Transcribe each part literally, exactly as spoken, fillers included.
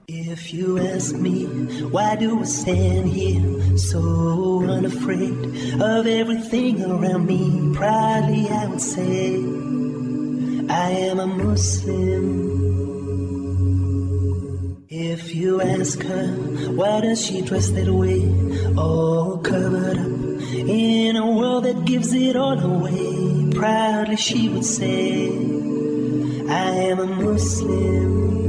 If you ask me, why do I stand here so unafraid of everything around me? Proudly I would say, I am a Muslim. If you ask her, why does she dress that way, all covered up in a world that gives it all away? Proudly she would say, I am a Muslim.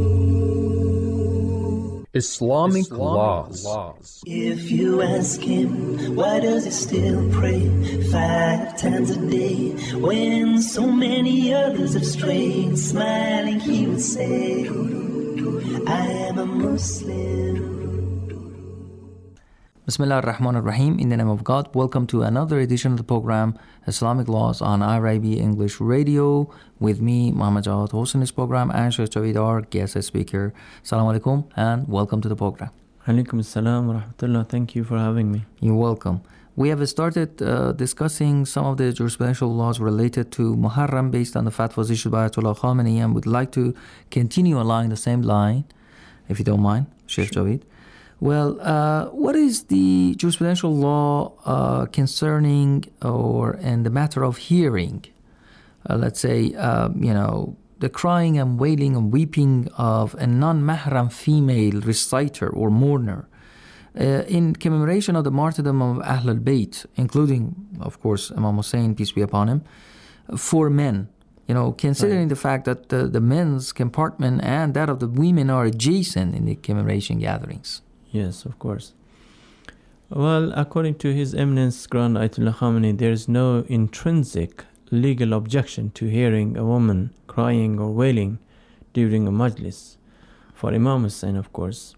Islamic, Islamic laws. laws. If you ask him, why does he still pray five times a day when so many others have strayed? Smiling he would say, I am a Muslim. Bismillah ar-Rahman ar-Rahim. In the name of God, welcome to another edition of the program Islamic Laws on I R I B English Radio with me, Muhammad Jawad, hosting this program, and Sheikh Javeed, our guest speaker. Assalamu alaikum and welcome to the program. Alaikum assalam wa rahmatullah. Thank you for having me. You're welcome. We have started uh, discussing some of the jurisprudential laws related to Muharram based on the fatwas issued by Ayatollah Khamenei, and would like to continue along the same line, if you don't mind, Sheikh sure. Javeed. Well, uh, what is the jurisprudential law uh, concerning or in the matter of hearing? Uh, let's say, uh, you know, the crying and wailing and weeping of a non-mahram female reciter or mourner uh, in commemoration of the martyrdom of Ahl al-Bayt, including, of course, Imam Hussein, peace be upon him, for men. You know, considering right. the fact that the, the men's compartment and that of the women are adjacent in the commemoration gatherings. Yes, of course. Well, according to His Eminence Grand Ayatollah Khamenei, there is no intrinsic legal objection to hearing a woman crying or wailing during a majlis, for Imam Hussein, of course.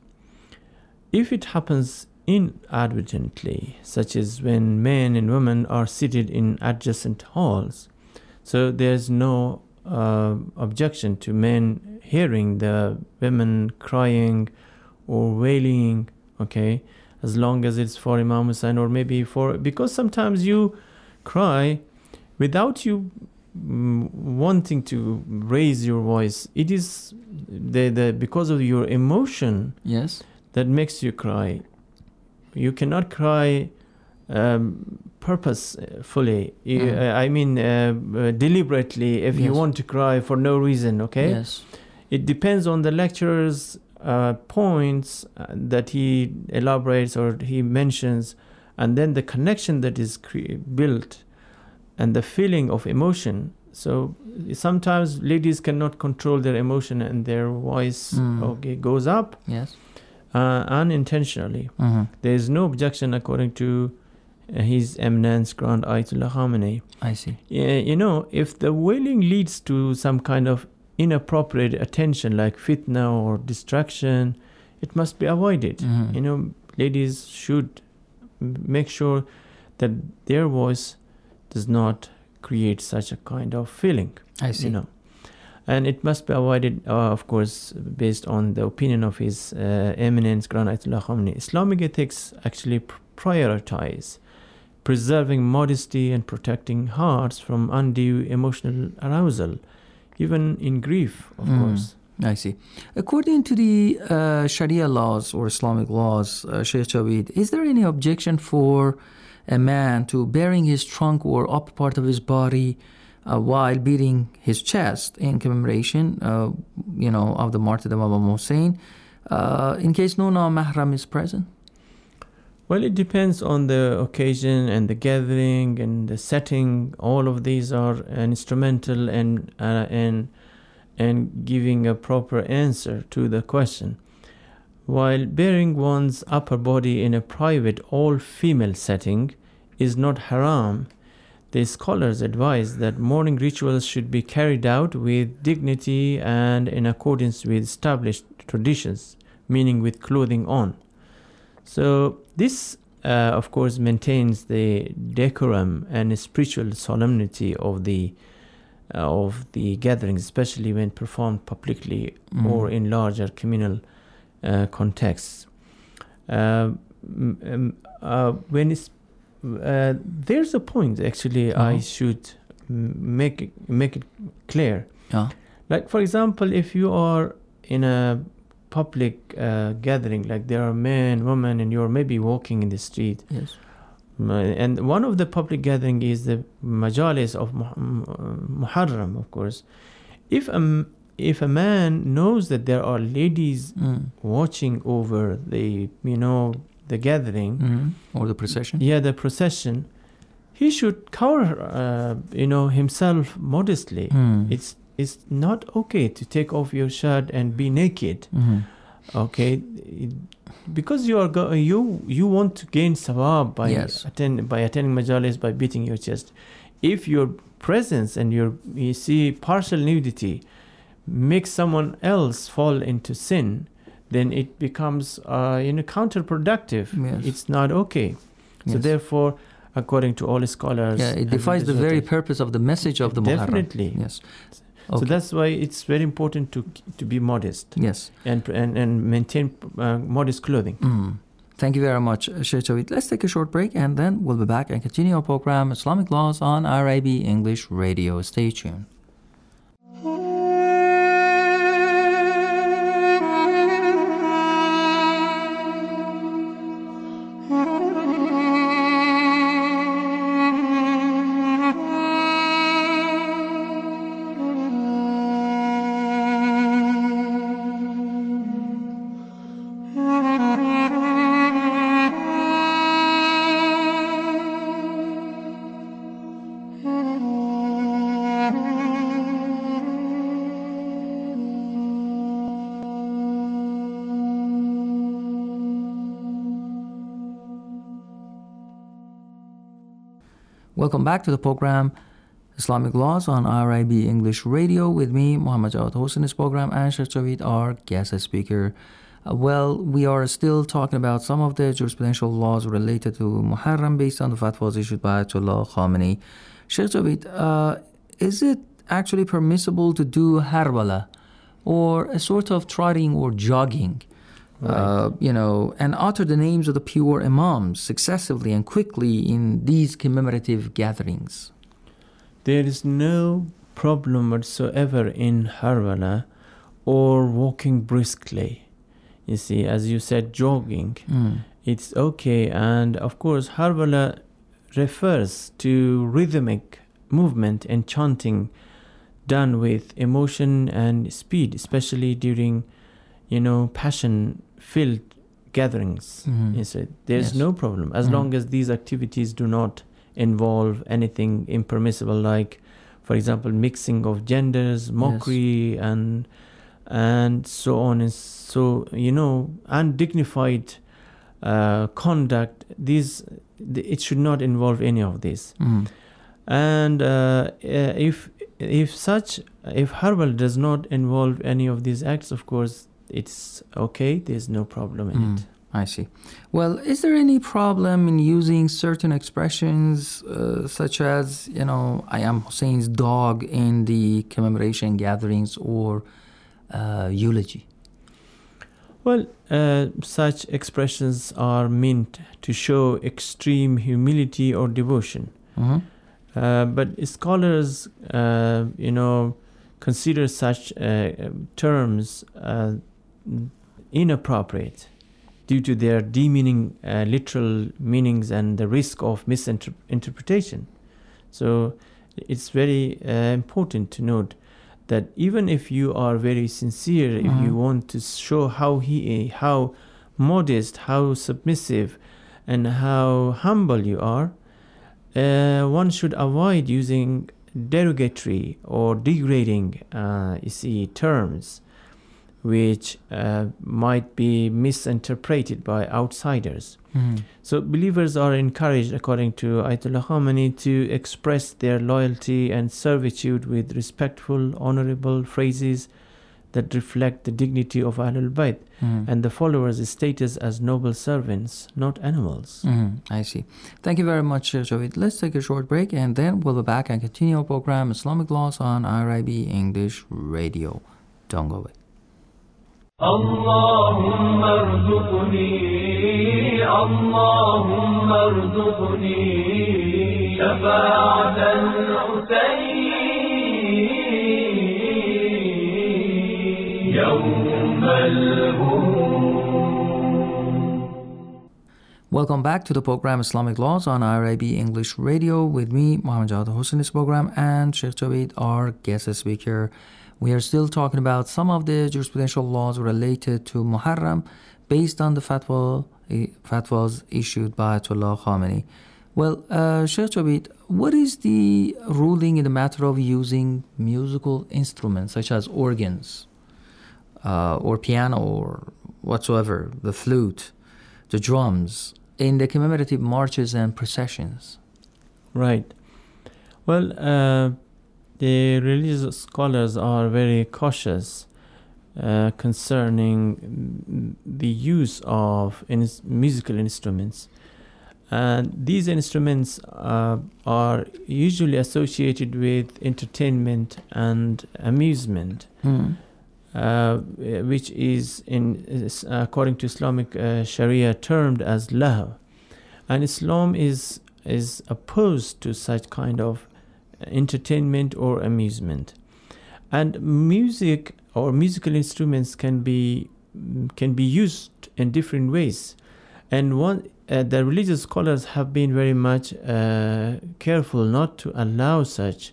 If it happens inadvertently, such as when men and women are seated in adjacent halls, so there's no uh, objection to men hearing the women crying or wailing, okay, as long as it's for Imam Hussein or maybe for, because sometimes you cry without you mm, wanting to raise your voice. It is the, the because of your emotion yes, that makes you cry. You cannot cry um, purposefully, mm. I mean uh, uh, deliberately if yes. you want to cry for no reason, okay? Yes. It depends on the lecturer's Uh, points uh, that he elaborates or he mentions, and then the connection that is cre- built and the feeling of emotion. So sometimes ladies cannot control their emotion and their voice mm. okay goes up yes uh, unintentionally. Mm-hmm. There is no objection according to uh, His Eminence Grand Ayatollah Khamenei. I see. Yeah, you know, if the wailing leads to some kind of inappropriate attention like fitna or distraction, it must be avoided. Mm-hmm. You know, ladies should make sure that their voice does not create such a kind of feeling. I see. You know, and it must be avoided, uh, of course, based on the opinion of His uh, Eminence Grand Ayatollah Khamenei. Islamic ethics actually pr- prioritize preserving modesty and protecting hearts from undue emotional arousal, even in grief, of mm, course. I see. According to the uh, Sharia laws or Islamic laws, uh, Sheikh Javeed, is there any objection for a man to bearing his trunk or upper part of his body uh, while beating his chest in commemoration, uh, you know, of the martyrdom of Imam Hussein, uh, in case no non-mahram is present? Well, it depends on the occasion and the gathering and the setting. All of these are instrumental and uh, and and giving a proper answer to the question. While bearing one's upper body in a private all-female setting is not haram, the scholars advise that mourning rituals should be carried out with dignity and in accordance with established traditions, meaning with clothing on. So this, uh, of course, maintains the decorum and spiritual solemnity of the uh, of the gatherings, especially when performed publicly mm. or in larger communal uh, contexts. Uh, um, uh, when it's, uh, there's a point, actually, uh-huh. I should make it, make it clear. Yeah. Like, for example, if you are in a public uh, gathering, like there are men, women, and you're maybe walking in the street. Yes. And one of the public gathering is the majalis of Muharram, of course. If a, if a man knows that there are ladies mm. watching over the, you know, the gathering. Mm-hmm. Or the procession. Yeah, the procession. He should cover, uh, you know, himself modestly. Mm. It's it's not okay to take off your shirt and be naked. Mm-hmm. Okay, it, because you are go- you you want to gain sawab by yes. attend by attending majalis, by beating your chest. If your presence and your you see partial nudity makes someone else fall into sin, then it becomes uh, you know counterproductive. Yes. It's not okay. Yes. So therefore, according to all scholars, yeah, it defies the very purpose of the message of the Muharram. Definitely. Yes. So okay. that's why it's very important to to be modest. Yes. And and, and maintain uh, modest clothing. Mm. Thank you very much, Sheikh Javed. Let's take a short break and then we'll be back and continue our program Islamic Laws on R I B English Radio. Stay tuned. Welcome back to the program Islamic Laws on R I B English Radio with me, Muhammad Jawad, hosting this program, and Sheikh Javed, our guest speaker. Uh, well, we are still talking about some of the jurisprudential laws related to Muharram based on the fatwas issued by Ayatollah Khamenei. Sheikh Javed, uh, is it actually permissible to do harbala, or a sort of trotting or jogging? Right. Uh, you know, and utter the names of the pure imams successively and quickly in these commemorative gatherings? There is no problem whatsoever in harbala or walking briskly. You see, as you said, jogging. Mm. It's okay. And of course, harbala refers to rhythmic movement and chanting done with emotion and speed, especially during, you know, passion filled gatherings. Mm-hmm. You see, there's yes. no problem as mm-hmm. long as these activities do not involve anything impermissible, like, for example, mixing of genders, mockery, yes. and and so on and so, you know, undignified uh, conduct. These it should not involve any of this. Mm. And uh, if if such if harbal does not involve any of these acts, of course, it's okay. There's no problem in mm, it. I see. Well, is there any problem in using certain expressions uh, such as, you know, I am Hussein's dog in the commemoration gatherings or uh, eulogy? Well, uh, such expressions are meant to show extreme humility or devotion. Mm-hmm. Uh, but scholars, uh, you know, consider such uh, terms uh, inappropriate due to their demeaning uh, literal meanings and the risk of misinterpretation. So it's very uh, important to note that even if you are very sincere, mm-hmm. if you want to show how he, how modest, how submissive, and how humble you are, uh, one should avoid using derogatory or degrading, uh, you see, terms, which uh, might be misinterpreted by outsiders. Mm-hmm. So believers are encouraged, according to Ayatollah Khamenei, to express their loyalty and servitude with respectful, honorable phrases that reflect the dignity of Ahlul Bayt mm-hmm. and the followers' status as noble servants, not animals. Mm-hmm. I see. Thank you very much, Javed. Let's take a short break and then we'll be back and continue our program Islamic Laws on R I B English Radio. Don't go away. اللهم ارزقني اللهم ارزقني شفاعة الحسين يوم الهروب. Welcome back to the program Islamic Laws on I R I B English Radio with me, Mohammed Jawad Hussain, this program, and Sheikh Javid, our guest speaker. We are still talking about some of the jurisprudential laws related to Muharram based on the fatwa, fatwas issued by Ayatollah Khamenei. Well, uh, Sheikh Javid, what is the ruling in the matter of using musical instruments such as organs uh, or piano or whatsoever, the flute, the drums, in the commemorative marches and processions? Right. Well, uh, the religious scholars are very cautious uh, concerning the use of in- musical instruments. And these instruments uh, are usually associated with entertainment and amusement. Mm. Uh, which is, in is, according to Islamic uh, Sharia, termed as lahw. And Islam is is opposed to such kind of entertainment or amusement. And music or musical instruments can be can be used in different ways. And one uh, the religious scholars have been very much uh, careful not to allow such.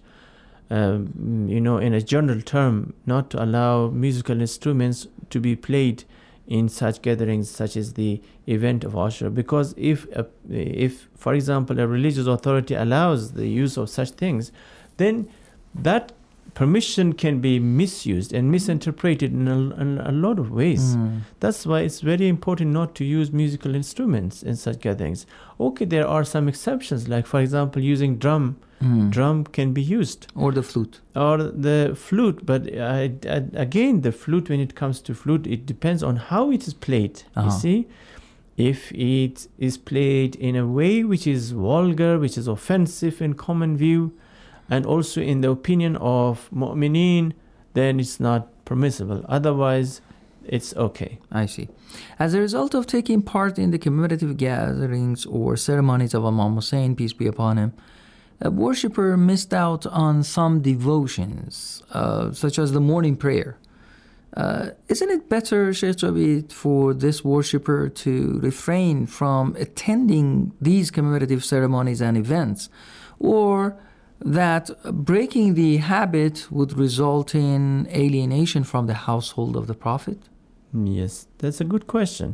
Um, you know, in a general term, not to allow musical instruments to be played in such gatherings, such as the event of Ashura. Because if, uh, if, for example, a religious authority allows the use of such things, then that permission can be misused and misinterpreted in a, in a lot of ways. Mm. That's why it's very important not to use musical instruments in such gatherings. Okay, there are some exceptions, like, for example, using drum. Mm. Drum can be used. Or the flute. Or the flute. But uh, again, the flute, when it comes to flute, it depends on how it is played. Uh-huh. You see? If it is played in a way which is vulgar, which is offensive in common view, and also in the opinion of mu'mineen, then it's not permissible. Otherwise, it's okay. I see. As a result of taking part in the commemorative gatherings or ceremonies of Imam Hussein, peace be upon him, a worshipper missed out on some devotions, uh, such as the morning prayer. Uh, isn't it better, Sheikh Javid, for this worshipper to refrain from attending these commemorative ceremonies and events, or that breaking the habit would result in alienation from the household of the Prophet? Yes, that's a good question.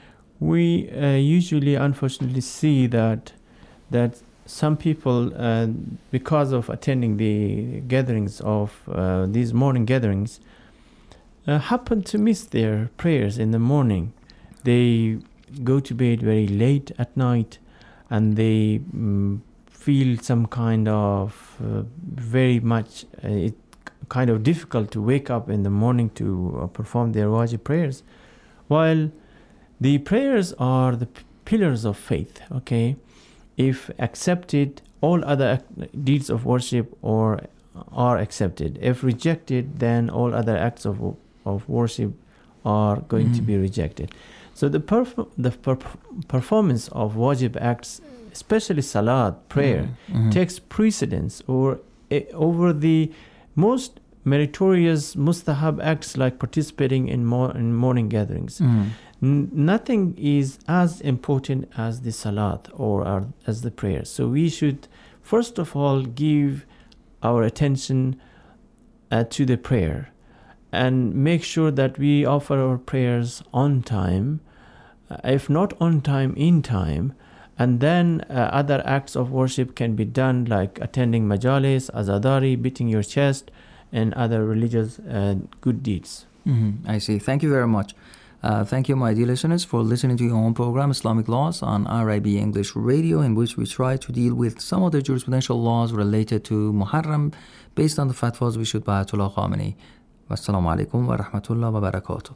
We uh, usually, unfortunately, see that that some people, uh, because of attending the gatherings of uh, these morning gatherings, uh, happen to miss their prayers in the morning. They go to bed very late at night, and they um, feel some kind of uh, very much uh, it kind of difficult to wake up in the morning to uh, perform their wajib prayers, while the prayers are the p- pillars of faith. Okay. If accepted, all other deeds of worship or are accepted. If rejected, then all other acts of of worship are going mm-hmm. to be rejected. So the perf- the per- performance of wajib acts, especially salat, prayer, mm-hmm. takes precedence or uh, over the most meritorious mustahab acts like participating in, mo- in morning gatherings. Mm-hmm. N- nothing is as important as the salat or our, as the prayer. So we should first of all give our attention uh, to the prayer and make sure that we offer our prayers on time, uh, if not on time, in time. And then uh, other acts of worship can be done like attending majalis, azadari, beating your chest, and other religious uh, good deeds. Mm-hmm. I see. Thank you very much. Uh, thank you, my dear listeners, for listening to your own program, Islamic Laws, on I R I B English Radio, in which we try to deal with some of the jurisprudential laws related to Muharram based on the fatwas issued by Ayatollah Khamenei. Wassalamu alaikum wa rahmatullah wa barakatuh.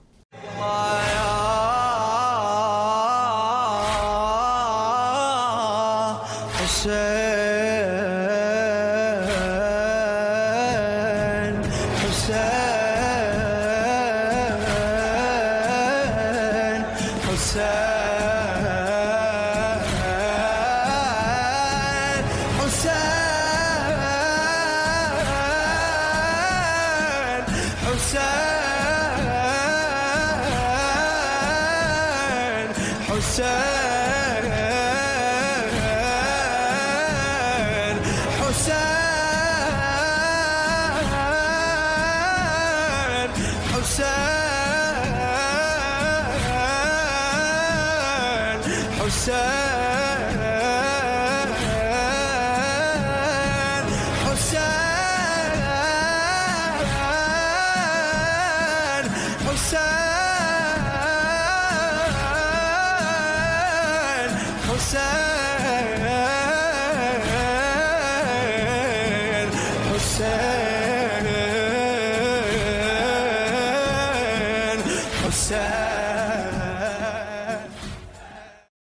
Hussein, حسين حسين حسين